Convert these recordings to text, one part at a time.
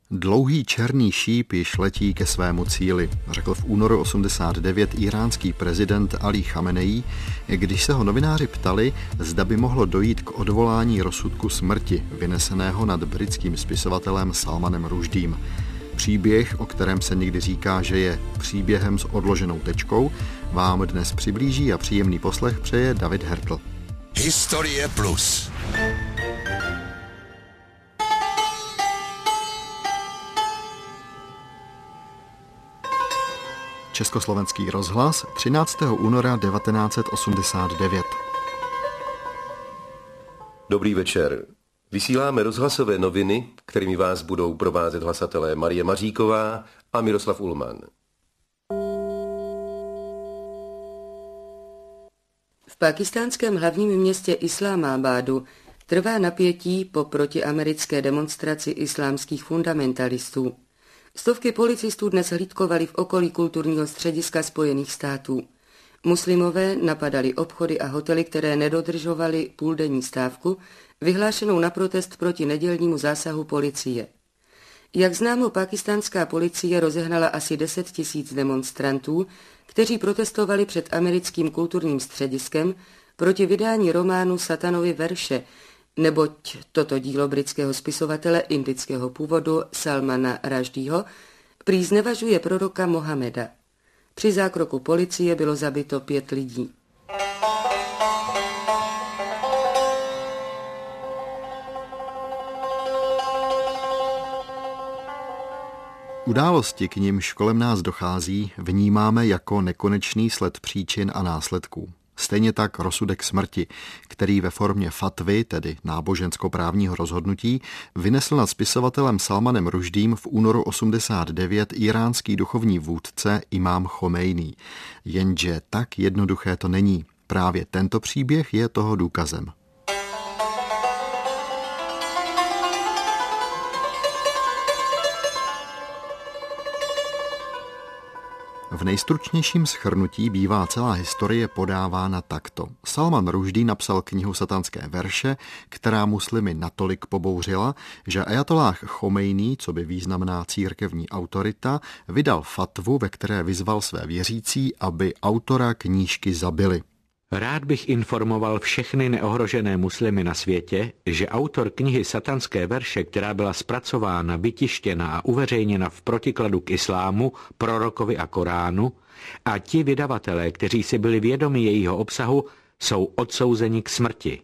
Dlouhý černý šíp již letí ke svému cíli, řekl v únoru 89 íránský prezident Ali Chamenei, když se ho novináři ptali, zda by mohlo dojít k odvolání rozsudku smrti, vyneseného nad britským spisovatelem Salmanem Rushdiem. Příběh, o kterém se někdy říká, že je příběhem s odloženou tečkou, vám dnes přiblíží a příjemný poslech přeje David Hertl. Historie Plus. Československý rozhlas 13. února 1989. Dobrý večer. Vysíláme rozhlasové noviny, kterými vás budou provázet hlasatelé Marie Maříková a Miroslav Ullmann. V pakistánském hlavním městě Islámábádu trvá napětí po protiamerické demonstraci islámských fundamentalistů. Stovky policistů dnes hlídkovali v okolí kulturního střediska Spojených států. Muslimové napadali obchody a hotely, které nedodržovaly půldenní stávku, vyhlášenou na protest proti nedělnímu zásahu policie. Jak známo, pakistánská policie rozehnala asi 10 000 demonstrantů, kteří protestovali před americkým kulturním střediskem proti vydání románu Satanovy verše, neboť toto dílo britského spisovatele indického původu Salmana Rushdieho prý znevažuje proroka Mohameda. Při zákroku policie bylo zabito 5 lidí. Události, k nimž kolem nás dochází, vnímáme jako nekonečný sled příčin a následků. Stejně tak rozsudek smrti, který ve formě fatvy, tedy nábožensko-právního rozhodnutí, vynesl nad spisovatelem Salmanem Rushdiem v únoru 89 íránský duchovní vůdce imám Chomejní. Jenže tak jednoduché to není. Právě tento příběh je toho důkazem. V nejstručnějším shrnutí bývá celá historie podávána takto. Salman Rushdie napsal knihu Satanské verše, která muslimy natolik pobouřila, že ajatolláh Chomejní, coby významná církevní autorita, vydal fatvu, ve které vyzval své věřící, aby autora knížky zabili. Rád bych informoval všechny neohrožené muslimy na světě, že autor knihy Satanské verše, která byla zpracována, vytištěna a uveřejněna v protikladu k islámu, prorokovi a Koránu, a ti vydavatelé, kteří si byli vědomi jejího obsahu, jsou odsouzeni k smrti.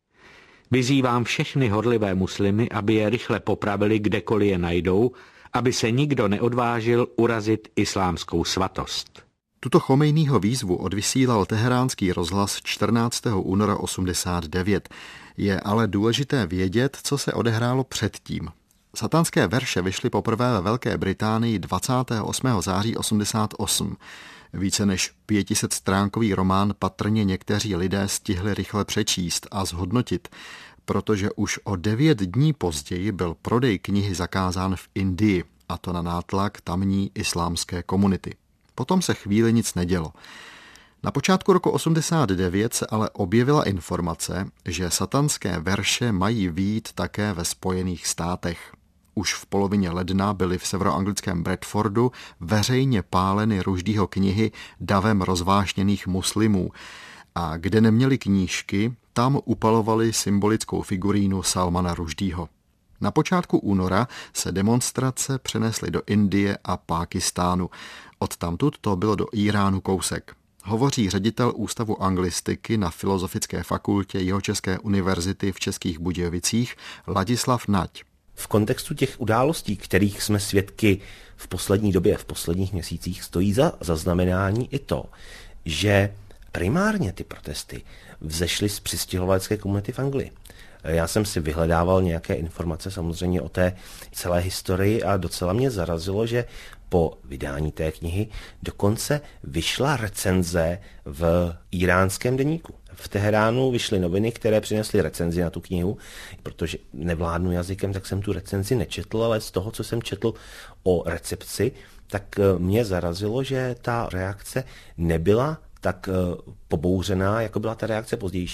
Vyzývám všechny horlivé muslimy, aby je rychle popravili, kdekoliv je najdou, aby se nikdo neodvážil urazit islámskou svatost. Tuto Chomejního výzvu odvysílal teheránský rozhlas 14. února 89. Je ale důležité vědět, co se odehrálo předtím. Satanské verše vyšly poprvé ve Velké Británii 28. září 88. Více než 500stránkový román patrně někteří lidé stihli rychle přečíst a zhodnotit, protože už o 9 dní později byl prodej knihy zakázán v Indii, a to na nátlak tamní islámské komunity. Potom se chvíli nic nedělo. Na počátku roku 89 se ale objevila informace, že satanské verše mají vyjít také ve Spojených státech. Už v polovině ledna byly v severoanglickém Bradfordu veřejně páleny Rushdieho knihy davem rozvášněných muslimů a kde neměli knížky, tam upalovali symbolickou figurínu Salmana Rushdieho. Na počátku února se demonstrace přenesly do Indie a Pákistánu. Odtamtud to bylo do Íránu kousek. Hovoří ředitel Ústavu anglistiky na Filozofické fakultě Jihočeské univerzity v Českých Budějovicích Ladislav Nať. V kontextu těch událostí, kterých jsme svědky v poslední době, v posledních měsících, stojí za zaznamenání i to, že primárně ty protesty vzešly z přistěhovalecké komunity v Anglii. Já jsem si vyhledával nějaké informace samozřejmě o té celé historii a docela mě zarazilo, že po vydání té knihy dokonce vyšla recenze v íránském deníku. V Teheránu vyšly noviny, které přinesly recenzi na tu knihu, protože nevládnu jazykem, tak jsem tu recenzi nečetl, ale z toho, co jsem četl o recepci, tak mě zarazilo, že ta reakce nebyla tak pobouřená, jako byla ta reakce pozdější.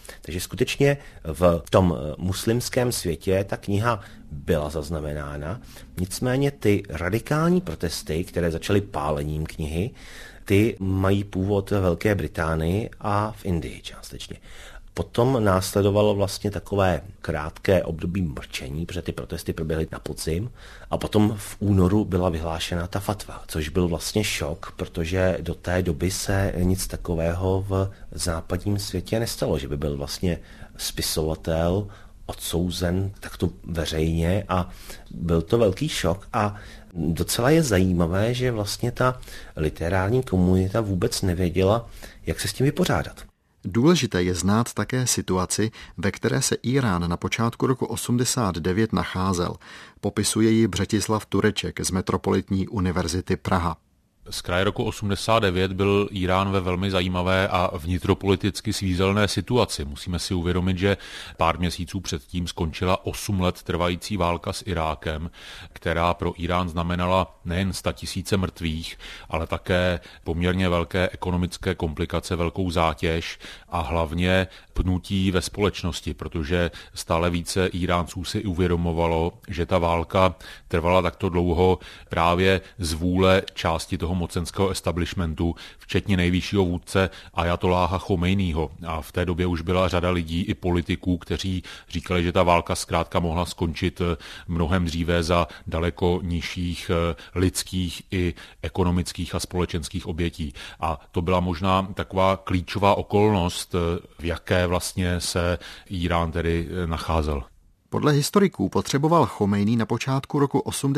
Takže skutečně v tom muslimském světě ta kniha byla zaznamenána, nicméně ty radikální protesty, které začaly pálením knihy, ty mají původ ve Velké Británii a v Indii částečně. Potom následovalo vlastně takové krátké období mlčení, protože ty protesty proběhly na podzim a potom v únoru byla vyhlášena ta fatva, což byl vlastně šok, protože do té doby se nic takového v západním světě nestalo, že by byl vlastně spisovatel odsouzen takto veřejně a byl to velký šok a docela je zajímavé, že vlastně ta literární komunita vůbec nevěděla, jak se s tím vypořádat. Důležité je znát také situaci, ve které se Irán na počátku roku 89 nacházel. Popisuje ji Břetislav Tureček z Metropolitní univerzity Praha. Z kraje roku 89 byl Irán ve velmi zajímavé a vnitropoliticky svízelné situaci. Musíme si uvědomit, že pár měsíců předtím skončila 8 let trvající válka s Irákem, která pro Irán znamenala nejen 100 000 mrtvých, ale také poměrně velké ekonomické komplikace, velkou zátěž a hlavně pnutí ve společnosti, protože stále více Iránců si uvědomovalo, že ta válka trvala takto dlouho právě z vůle části toho mocenského establishmentu, včetně nejvyššího vůdce Ajatoláha Chomejního. A v té době už byla řada lidí i politiků, kteří říkali, že ta válka zkrátka mohla skončit mnohem dříve za daleko nižších lidských i ekonomických a společenských obětí. A to byla možná taková klíčová okolnost, v jaké vlastně se Irán tedy nacházel. Podle historiků potřeboval Chomejný na počátku roku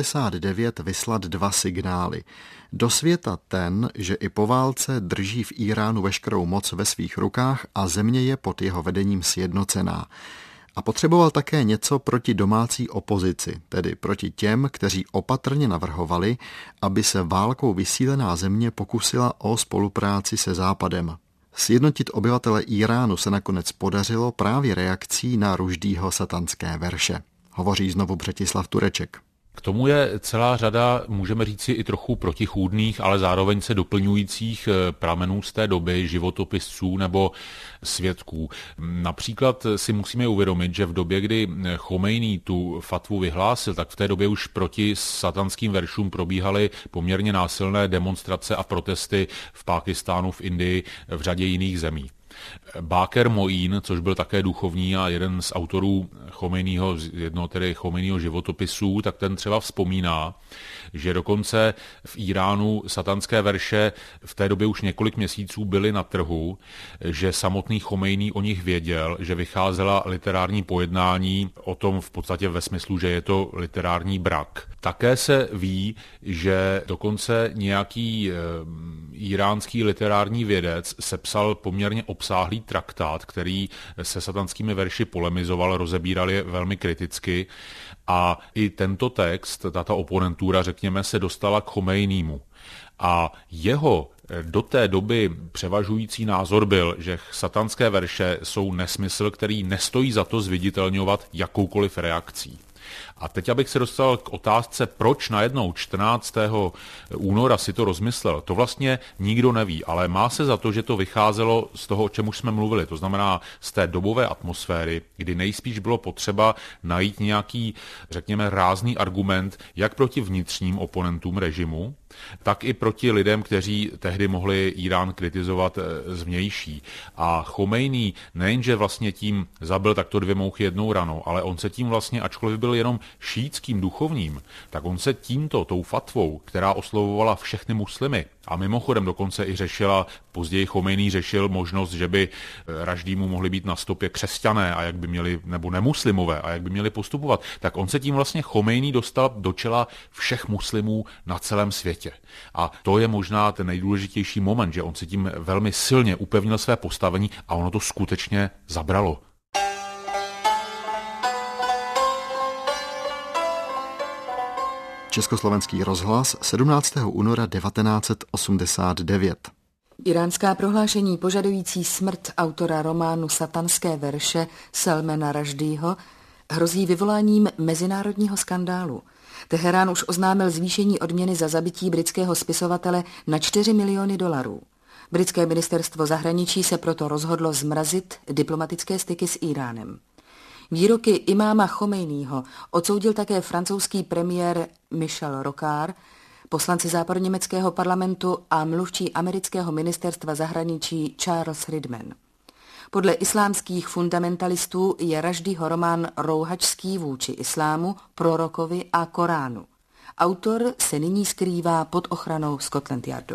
89 vyslat 2 signály. Do světa ten, že i po válce drží v Iránu veškerou moc ve svých rukách a země je pod jeho vedením sjednocená. A potřeboval také něco proti domácí opozici, tedy proti těm, kteří opatrně navrhovali, aby se válkou vysílená země pokusila o spolupráci se Západem. Sjednotit obyvatele Iránu se nakonec podařilo právě reakcí na Ruždího satanské verše. Hovoří znovu Břetislav Tureček. K tomu je celá řada, můžeme říci, i trochu protichůdných, ale zároveň se doplňujících pramenů z té doby, životopisců nebo svědků. Například si musíme uvědomit, že v době, kdy Chomejný tu fatvu vyhlásil, tak v té době už proti satanským veršům probíhaly poměrně násilné demonstrace a protesty v Pákistánu, v Indii, v řadě jiných zemí. Báker Moín, což byl také duchovní a jeden z autorů Chomejního životopisů, tak ten třeba vzpomíná, že dokonce v Iránu satanské verše v té době už několik měsíců byly na trhu, že samotný Chomejný o nich věděl, že vycházela literární pojednání o tom v podstatě ve smyslu, že je to literární brak. Také se ví, že dokonce nějaký iránský literární vědec sepsal poměrně obsáhlý traktát, který se satanskými verši polemizoval, rozebíral je velmi kriticky a i tento text, tato oponentura, řekněme, se dostala k Chomejnímu. A jeho do té doby převažující názor byl, že satanské verše jsou nesmysl, který nestojí za to zviditelňovat jakoukoliv reakcí. A teď, abych se dostal k otázce, proč najednou 14. února si to rozmyslel, to vlastně nikdo neví, ale má se za to, že to vycházelo z toho, o čem už jsme mluvili, to znamená z té dobové atmosféry, kdy nejspíš bylo potřeba najít nějaký, řekněme, rázný argument, jak proti vnitřním oponentům režimu, tak i proti lidem, kteří tehdy mohli Irán kritizovat zvnější. A Chomejný nejenže vlastně tím zabil takto 2 mouchy jednou ranou, ale on se tím vlastně, ačkoliv byl jenom šíitským duchovním, tak on se tou fatvou, která oslovovala všechny muslimy, a mimochodem dokonce i později Chomejný řešil možnost, že by Raždímu mohli být na stopě křesťané a jak by měli, nebo nemuslimové a jak by měli postupovat, tak on se tím vlastně Chomejný dostal do čela všech muslimů na celém světě. A to je možná ten nejdůležitější moment, že on se tím velmi silně upevnil své postavení a ono to skutečně zabralo. Československý rozhlas 17. února 1989. Iránská prohlášení požadující smrt autora románu Satanské verše Salmana Raždího hrozí vyvoláním mezinárodního skandálu. Teherán už oznámil zvýšení odměny za zabití britského spisovatele na $4 miliony. Britské ministerstvo zahraničí se proto rozhodlo zmrazit diplomatické styky s Íránem. Výroky imáma Chomejního odsoudil také francouzský premiér Michel Rocard, poslanci západoněmeckého parlamentu a mluvčí amerického ministerstva zahraničí Charles Ridman. Podle islámských fundamentalistů je Raždího román rouhačský vůči islámu, prorokovi a Koránu. Autor se nyní skrývá pod ochranou Scotland Yardu.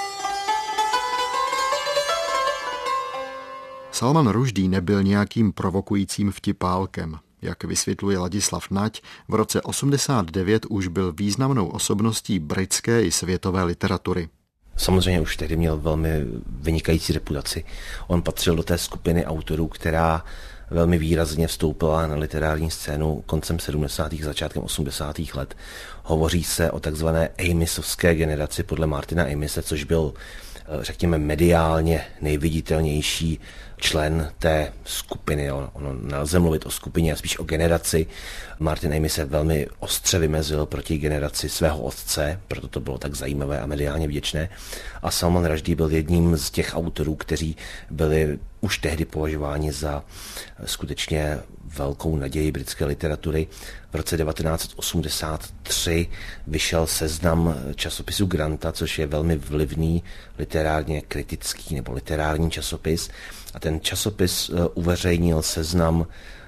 Salman Rushdie nebyl nějakým provokujícím vtipálkem. Jak vysvětluje Ladislav Nať, v roce 89 už byl významnou osobností britské i světové literatury. Samozřejmě už tehdy měl velmi vynikající reputaci. On patřil do té skupiny autorů, která velmi výrazně vstoupila na literární scénu koncem 70. začátkem 80. let. Hovoří se o takzvané Amisovské generaci podle Martina Amise, což byl, řekněme, mediálně nejviditelnější člen té skupiny. Ono nelze mluvit o skupině, a spíš o generaci. Martin Amis se velmi ostře vymezil proti generaci svého otce, proto to bylo tak zajímavé a mediálně vděčné. A Salman Rushdie byl jedním z těch autorů, kteří byli už tehdy považováni za skutečně velkou naději britské literatury. V roce 1983 vyšel Seznam časopisu Granta, což je velmi vlivný literárně kritický nebo literární časopis. A ten časopis uveřejnil seznam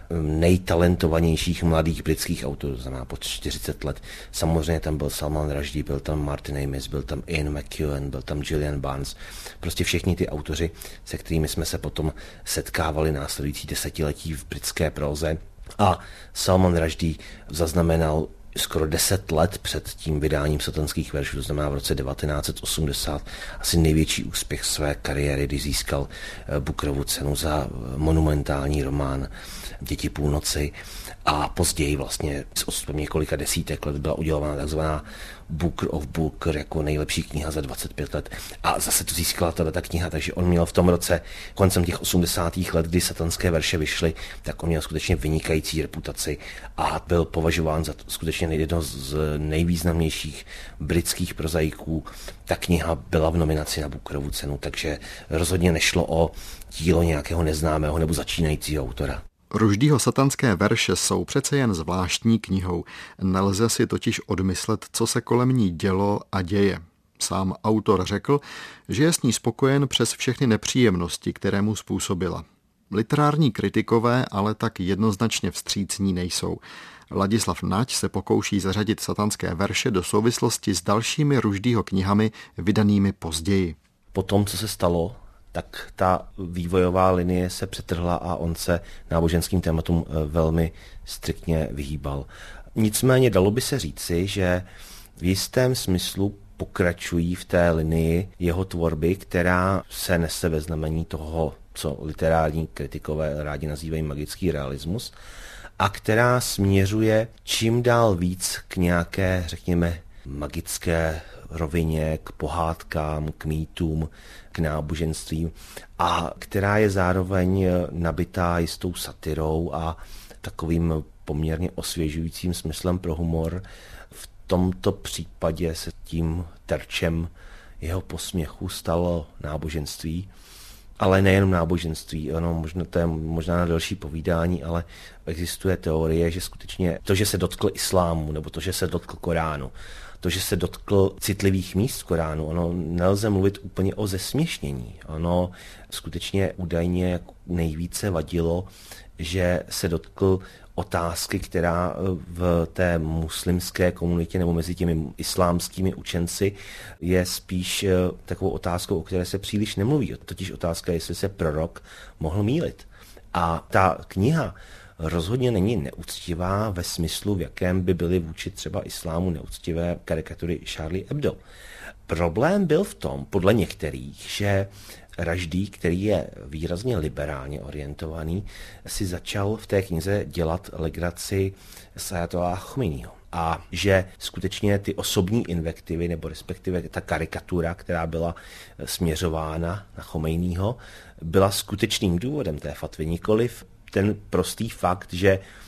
nejtalentovanějších mladých britských autorů, znamená pod 40 let. Samozřejmě tam byl Salman Rushdie, byl tam Martin Amis, byl tam Ian McEwan, byl tam Julian Barnes. Prostě všichni ty autoři, se kterými jsme se potom setkávali následující desetiletí v britské próze. A Salman Rushdie zaznamenal skoro 10 let před tím vydáním satanských veršů, to znamená v roce 1980, asi největší úspěch své kariéry, kdy získal Bookerovu cenu za monumentální román Děti půlnoci a později vlastně s odstupem několika desítek let byla udělována takzvaná Booker of Booker jako nejlepší kniha za 25 let a zase to získala ta kniha, takže on měl v tom roce koncem těch 80. let, kdy satanské verše vyšly, tak on měl skutečně vynikající reputaci a byl považován za skutečně jedno z nejvýznamnějších britských prozaiků. Ta kniha byla v nominaci na Bookerovu cenu, takže rozhodně nešlo o dílo nějakého neznámého nebo začínajícího autora. Rushdieho satanské verše jsou přece jen zvláštní knihou. Nelze si totiž odmyslet, co se kolem ní dělo a děje. Sám autor řekl, že je s ní spokojen přes všechny nepříjemnosti, které mu způsobila. Literární kritikové ale tak jednoznačně vstřícní nejsou. Ladislav Nať se pokouší zařadit satanské verše do souvislosti s dalšími Rushdieho knihami vydanými později. Po tom, co se stalo, tak ta vývojová linie se přetrhla a on se náboženským tématům velmi striktně vyhýbal. Nicméně dalo by se říci, že v jistém smyslu pokračují v té linii jeho tvorby, která se nese ve znamení toho, co literární kritikové rádi nazývají magický realismus, a která směřuje čím dál víc k nějaké, řekněme, magické rovině, k pohádkám, k mýtům, k náboženstvím a která je zároveň nabitá jistou satirou a takovým poměrně osvěžujícím smyslem pro humor. V tomto případě se tím terčem jeho posměchu stalo náboženství, ale nejenom náboženství, to je možná na další povídání, ale existuje teorie, že skutečně to, že se dotkl islámu, nebo to, že se dotkl Koránu, to, že se dotkl citlivých míst v Koránu, ono nelze mluvit úplně o zesměšnění. Ono skutečně údajně nejvíce vadilo, že se dotkl otázky, která v té muslimské komunitě nebo mezi těmi islámskými učenci je spíš takovou otázkou, o které se příliš nemluví. Totiž otázka, jestli se prorok mohl mýlit. A ta kniha rozhodně není neúctivá ve smyslu, v jakém by byly vůči třeba islámu neúctivé karikatury Charlie Hebdo. Problém byl v tom, podle některých, že Rushdie, který je výrazně liberálně orientovaný, si začal v té knize dělat legraci z ajatoláha Chomejního. A že skutečně ty osobní invektivy, nebo respektive ta karikatura, která byla směřována na Chomejního, byla skutečným důvodem té fatvy, nikoliv ten prostý fakt, že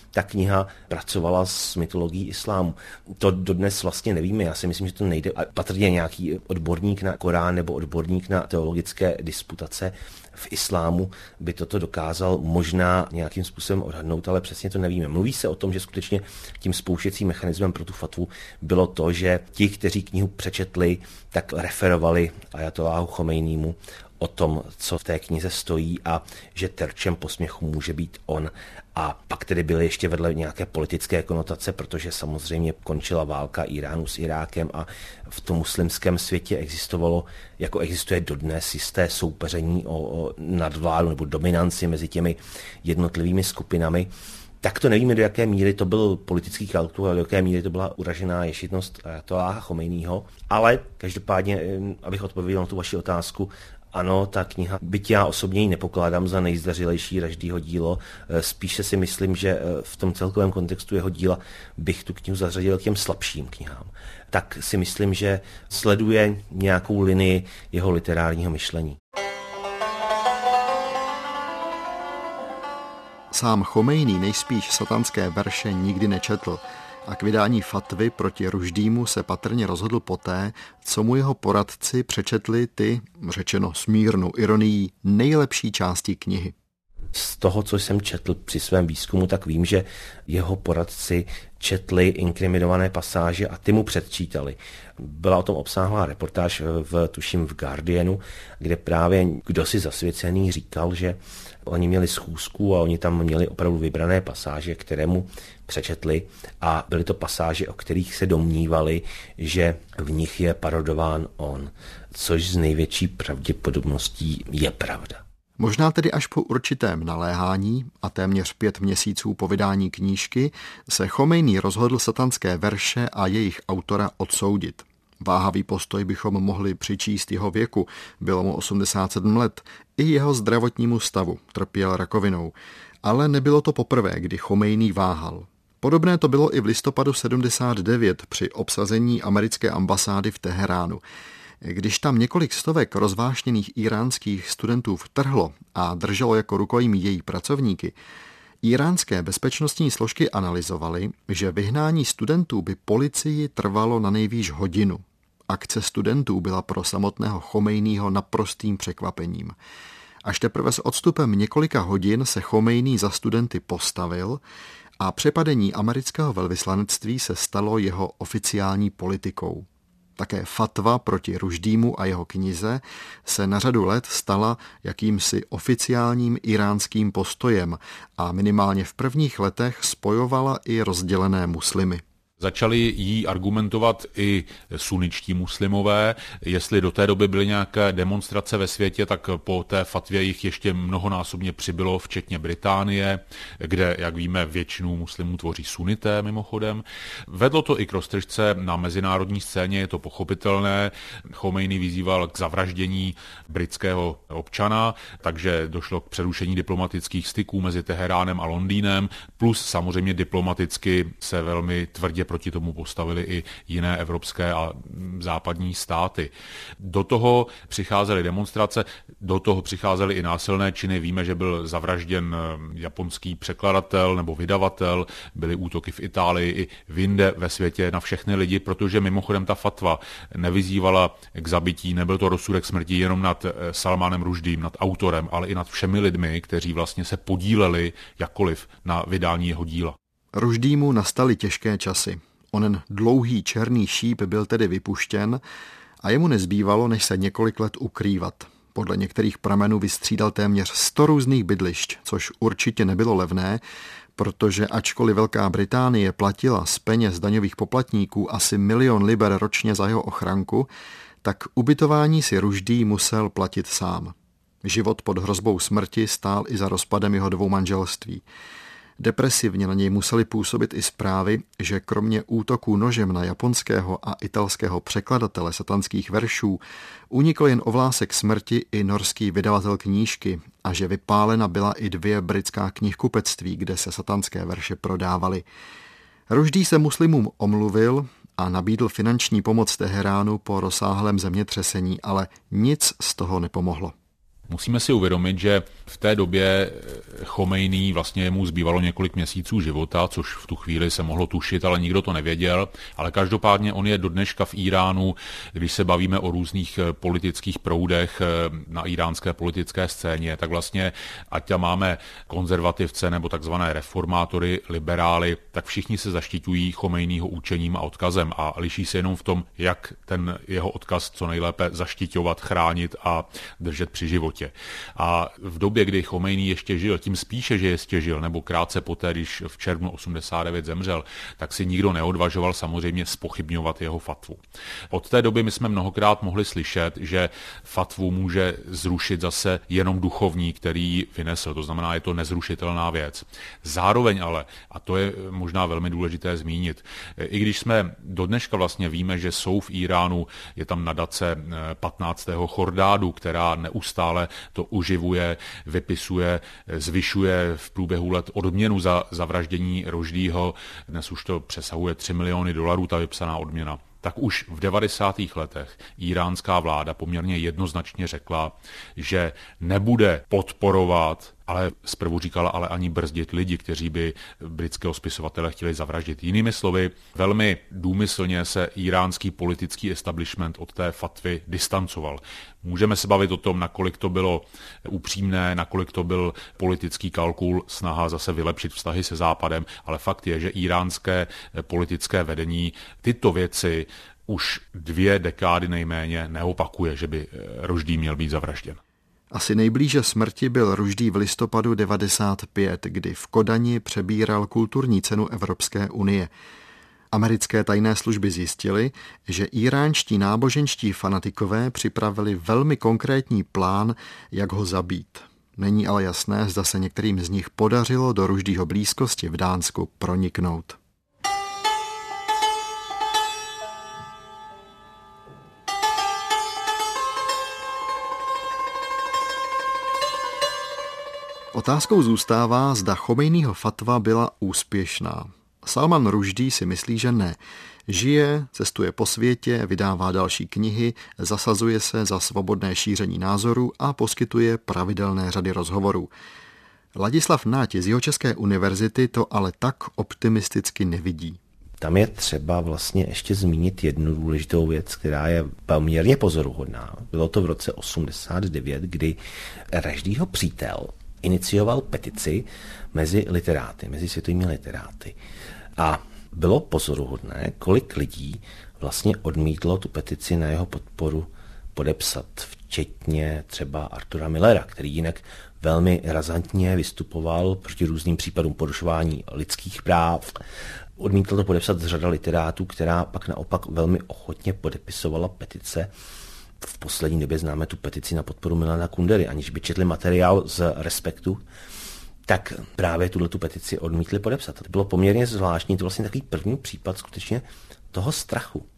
ta kniha pracovala s mytologií islámu. To dodnes vlastně nevíme, já si myslím, že to nejde. A patrně nějaký odborník na Korán nebo odborník na teologické disputace v islámu by toto dokázal možná nějakým způsobem odhadnout, ale přesně to nevíme. Mluví se o tom, že skutečně tím spouštěcím mechanismem pro tu fatvu bylo to, že ti, kteří knihu přečetli, tak referovali ajatolláhu Chomejnímu o tom, co v té knize stojí a že terčem posměchu může být on. A pak tedy byly ještě vedle nějaké politické konotace, protože samozřejmě končila válka Iránu s Irákem a v tom muslimském světě existovalo, jako existuje dodnes, jisté soupeření o nadvládu nebo dominanci mezi těmi jednotlivými skupinami. Tak to nevíme, do jaké míry to byl politický kalkul, ale do jaké míry to byla uražená ješitnost ajatolláha Chomejního. Ale každopádně, abych odpověděl na tu vaši otázku, ano, ta kniha, byť já osobně ji nepokládám za nejzdařilejší Raždího dílo, spíše si myslím, že v tom celkovém kontextu jeho díla bych tu knihu zařadil k těm slabším knihám. Tak si myslím, že sleduje nějakou linii jeho literárního myšlení. Sám Chomejný nejspíš satanské verše nikdy nečetl a k vydání fatvy proti Ruždímu se patrně rozhodl poté, co mu jeho poradci přečetli ty, řečeno s mírnou ironií, nejlepší části knihy. Z toho, co jsem četl při svém výzkumu, tak vím, že jeho poradci četli inkriminované pasáže a ty mu předčítali. Byla o tom obsáhlá reportáž tuším v Guardianu, kde právě kdosi zasvěcený říkal, že oni měli schůzku a oni tam měli opravdu vybrané pasáže, které mu přečetli a byly to pasáže, o kterých se domnívali, že v nich je parodován on, což z největší pravděpodobností je pravda. Možná tedy až po určitém naléhání a téměř 5 měsíců po vydání knížky se Chomejný rozhodl satanské verše a jejich autora odsoudit. Váhavý postoj bychom mohli přičíst jeho věku, bylo mu 87 let, i jeho zdravotnímu stavu, trpěl rakovinou. Ale nebylo to poprvé, kdy Chomejný váhal. Podobné to bylo i v listopadu 79 při obsazení americké ambasády v Teheránu. Když tam několik stovek rozvášněných iránských studentů vtrhlo a drželo jako rukojmí její pracovníky, iránské bezpečnostní složky analyzovaly, že vyhnání studentů by policii trvalo na nejvýš hodinu. Akce studentů byla pro samotného Chomejnýho naprostým překvapením. Až teprve s odstupem několika hodin se Chomejný za studenty postavil a přepadení amerického velvyslanectví se stalo jeho oficiální politikou. Také fatva proti Ruždímu a jeho knize se na řadu let stala jakýmsi oficiálním iránským postojem a minimálně v prvních letech spojovala i rozdělené muslimy. Začali jí argumentovat i suničtí muslimové. Jestli do té doby byly nějaké demonstrace ve světě, tak po té fatvě jich ještě mnohonásobně přibylo, včetně Británie, kde, jak víme, většinu muslimů tvoří sunité mimochodem. Vedlo to i k roztržce na mezinárodní scéně, je to pochopitelné. Chomejný vyzýval k zavraždění britského občana, takže došlo k přerušení diplomatických styků mezi Teheránem a Londýnem, plus samozřejmě diplomaticky se velmi tvrdě proti tomu postavili i jiné evropské a západní státy. Do toho přicházely demonstrace, do toho přicházely i násilné činy. Víme, že byl zavražděn japonský překladatel nebo vydavatel, byly útoky v Itálii i v jinde ve světě na všechny lidi, protože mimochodem ta fatva nevyzývala k zabití, nebyl to rozsudek smrti jenom nad Salmánem Ruždím, nad autorem, ale i nad všemi lidmi, kteří vlastně se podíleli jakkoliv na vydání jeho díla. Ruždímu nastaly těžké časy. Onen dlouhý černý šíp byl tedy vypuštěn a jemu nezbývalo, než se několik let ukrývat. Podle některých pramenů vystřídal téměř 100 různých bydlišť, což určitě nebylo levné, protože ačkoliv Velká Británie platila z peněz daňových poplatníků asi 1 000 000 liber ročně za jeho ochranku, tak ubytování si Ruždí musel platit sám. Život pod hrozbou smrti stál i za rozpadem jeho 2 manželství. Depresivně na něj museli působit i zprávy, že kromě útoků nožem na japonského a italského překladatele satanských veršů unikl jen ovlásek smrti i norský vydavatel knížky a že vypálena byla i 2 britská knihkupectví, kde se satanské verše prodávaly. Ruždí se muslimům omluvil a nabídl finanční pomoc Teheránu po rozsáhlém zemětřesení, ale nic z toho nepomohlo. Musíme si uvědomit, že v té době Chomejný vlastně mu zbývalo několik měsíců života, což v tu chvíli se mohlo tušit, ale nikdo to nevěděl. Ale každopádně on je do dneška v Íránu, když se bavíme o různých politických proudech na iránské politické scéně, tak vlastně ať máme konzervativce nebo takzvané reformátory, liberály, tak všichni se zaštiťují Chomejnýho učením a odkazem a liší se jenom v tom, jak ten jeho odkaz co nejlépe zaštiťovat, chránit a držet při životě. A v době, kdy Chomejný ještě žil, tím spíše, že ještě žil, nebo krátce poté, když v červnu 89 zemřel, tak si nikdo neodvažoval samozřejmě zpochybňovat jeho fatvu. Od té doby my jsme mnohokrát mohli slyšet, že fatvu může zrušit zase jenom duchovní, který ji vynesl, to znamená, je to nezrušitelná věc. Zároveň ale, a to je možná velmi důležité zmínit, i když jsme do dneška vlastně víme, že jsou v Íránu, je tam nadace 15. Chordádu, která neustále to uživuje, vypisuje, zvyšuje v průběhu let odměnu za vraždění Roždího. Dnes už to přesahuje $3 miliony, ta vypsaná odměna. Tak už v 90. letech iránská vláda poměrně jednoznačně řekla, že nebude podporovat, ale zprvu říkala, ale ani brzdit lidi, kteří by britského spisovatele chtěli zavraždit. Jinými slovy, velmi důmyslně se iránský politický establishment od té fatvy distancoval. Můžeme se bavit o tom, nakolik to bylo upřímné, nakolik to byl politický kalkul, snaha zase vylepšit vztahy se Západem, ale fakt je, že iránské politické vedení tyto věci už 2 dekády nejméně neopakuje, že by Roždí měl být zavražděn. Asi nejblíže smrti byl Ruždí v listopadu 95, kdy v Kodani přebíral kulturní cenu Evropské unie. Americké tajné služby zjistily, že iránští náboženští fanatikové připravili velmi konkrétní plán, jak ho zabít. Není ale jasné, zda se některým z nich podařilo do Ruždího blízkosti v Dánsku proniknout. Otázkou zůstává, zda Chomejnýho fatva byla úspěšná. Salman Ruždí si myslí, že ne. Žije, cestuje po světě, vydává další knihy, zasazuje se za svobodné šíření názorů a poskytuje pravidelné řady rozhovorů. Ladislav Náti z Jihočeské univerzity to ale tak optimisticky nevidí. Tam je třeba vlastně ještě zmínit jednu důležitou věc, která je poměrně pozoruhodná. Bylo to v roce 89, kdy Roždího přítel inicioval petici mezi literáty, mezi světovými literáty. A bylo pozoruhodné, kolik lidí vlastně odmítlo tu petici na jeho podporu podepsat, včetně třeba Artura Millera, který jinak velmi razantně vystupoval proti různým případům porušování lidských práv. Odmítl to podepsat řada literátů, která pak naopak velmi ochotně podepisovala petice. V poslední době známe tu petici na podporu Milana Kundery, aniž by četli materiál z Respektu, tak právě tu petici odmítli podepsat. To bylo poměrně zvláštní, to vlastně takový první případ skutečně toho strachu.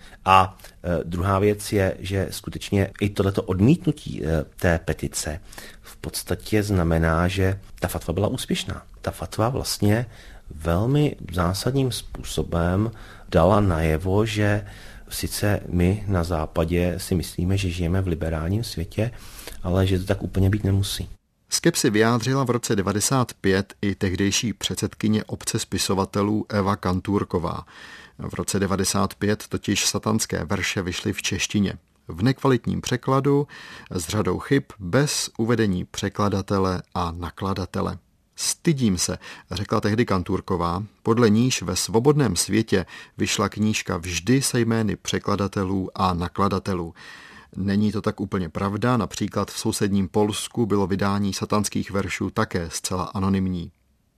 A druhá věc je, že skutečně i tohleto odmítnutí té petice v podstatě znamená, že ta fatva byla úspěšná. Ta fatva vlastně velmi zásadním způsobem dala najevo, že sice my na západě si myslíme, že žijeme v liberálním světě, ale že to tak úplně být nemusí. Skepsi vyjádřila v roce 95 i tehdejší předsedkyně obce spisovatelů Eva Kantůrková. V roce 95 totiž satanské verše vyšly v češtině. V nekvalitním překladu, s řadou chyb, bez uvedení překladatele a nakladatele. Stydím se, řekla tehdy Kantůrková, podle níž ve svobodném světě vyšla knížka vždy se jmény překladatelů a nakladatelů. Není to tak úplně pravda, například v sousedním Polsku bylo vydání satanských veršů také zcela anonymní.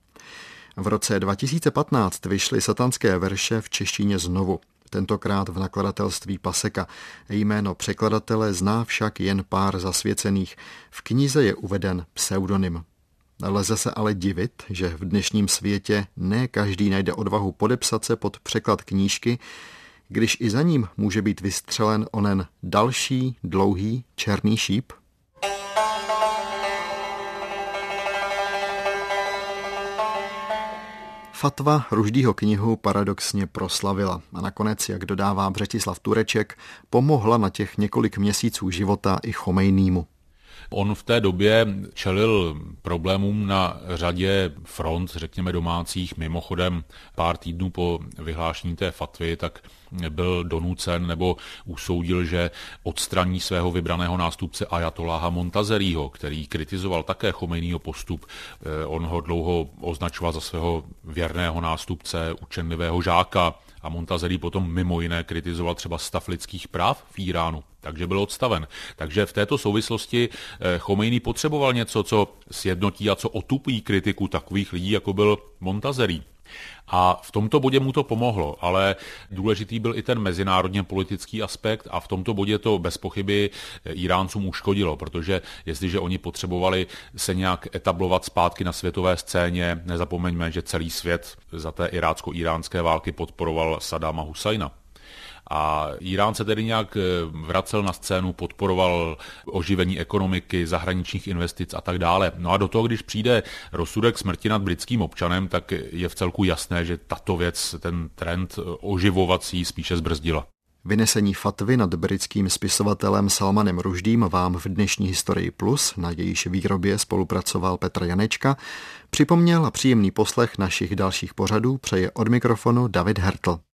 V roce 2015 vyšly satanské verše v češtině znovu, tentokrát v nakladatelství Paseka. Jméno překladatele zná však jen pár zasvěcených. V knize je uveden pseudonym. Lze se ale divit, že v dnešním světě ne každý najde odvahu podepsat se pod překlad knížky, když i za ním může být vystřelen onen další, dlouhý, černý šíp? Fatva Ruždího knihu paradoxně proslavila a nakonec, jak dodává Břetislav Tureček, pomohla na těch několik měsíců života i Chomejnýmu. On v té době čelil problémům na řadě front, řekněme domácích. Mimochodem pár týdnů po vyhlášení té fatvy, tak byl donucen nebo usoudil, že odstraní svého vybraného nástupce ajatoláha Montazeriho, který kritizoval také Chomejního postup. On ho dlouho označoval za svého věrného nástupce, učenlivého žáka, a Montazeri potom mimo jiné kritizoval třeba stav lidských práv v Iránu, takže byl odstaven. Takže v této souvislosti Chomejný potřeboval něco, co sjednotí a co otupí kritiku takových lidí, jako byl Montazeri. A v tomto bodě mu to pomohlo, ale důležitý byl i ten mezinárodně politický aspekt a v tomto bodě to bez pochyby Iráncům uškodilo, protože jestliže oni potřebovali se nějak etablovat zpátky na světové scéně, nezapomeňme, že celý svět za té irácko-iránské války podporoval Saddáma Husajna. A Irán se tedy nějak vracel na scénu, podporoval oživení ekonomiky, zahraničních investic a tak dále. No a do toho, když přijde rozsudek smrti nad britským občanem, tak je vcelku jasné, že tato věc ten trend oživovací spíše zbrzdila. Vynesení fatvy nad britským spisovatelem Salmanem Rušdím vám v dnešní Historii Plus, na jejíž výrobě spolupracoval Petr Janečka, připomněl a příjemný poslech našich dalších pořadů přeje od mikrofonu David Hertl.